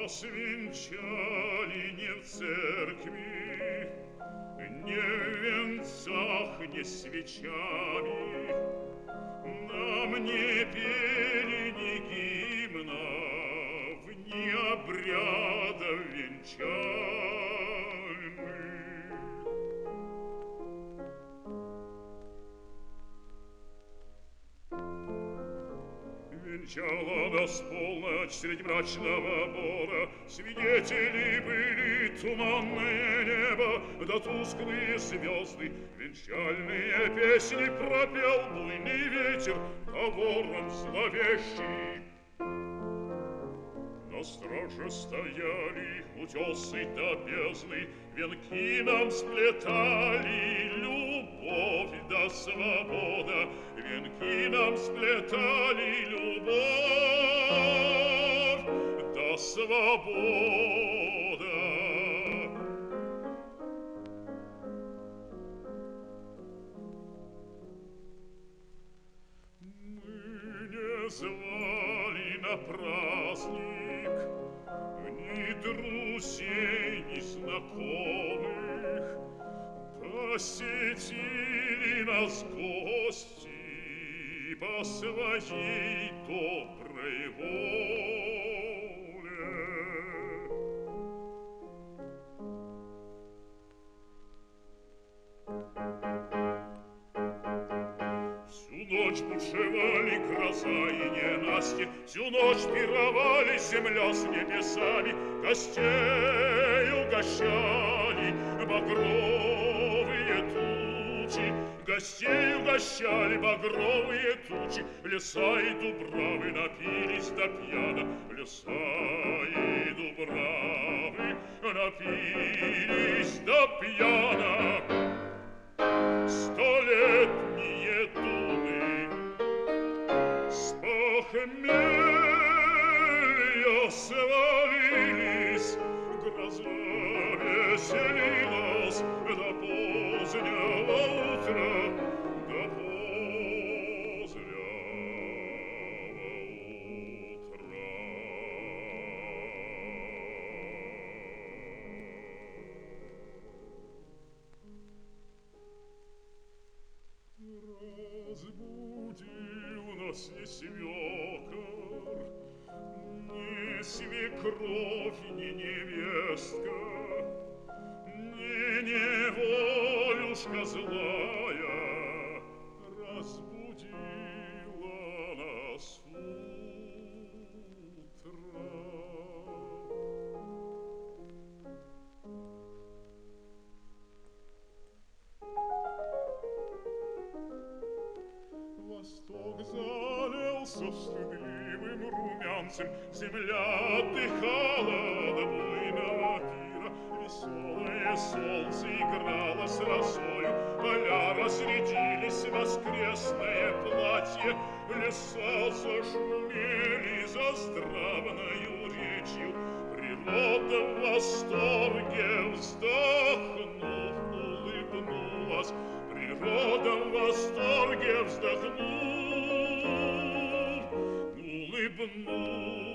Нас венчали не в церкви, не в венцах, не свечами. Нам не пели ни гимнов, ни обрядов венчальных. Венчала нас полночь средь мрачного бора, свидетели были туманное небо, да тусклые звезды. Венчальные песни пропел буйный ветер, говором зловещий. На страже стояли утесы до бездны, венки нам сплетали любовь да свобода, венки нам сплетали любовь да свобода. Мы не звали на праздник ни друзей, ни знакомых. Посетили нас гости по своей доброй воле. Всю ночь бушевали гроза и ненастье, всю ночь пировали земля с небесами, гостей угощали багровые тучи, гостей угощали багровые тучи, леса и дубравы напились до пьяна, леса и дубравы напились до пьяна. Столетние дуны с похмелья свалились, гроза веселилась до позднего утра, до позднего утра. Разбудил нас ни свекор, ни свекровь, ни невестка, ни неволюшка злая, разбудила нас утро. Восток залился стыдливым румянцем, земля отдыхала до буйного пира, веселое солнце играло с росою, поля разрядились в воскресное платье, леса зашумели за здравною речью, природа в восторге вздохнув улыбнулась, природа в восторге вздохнув улыбнулась.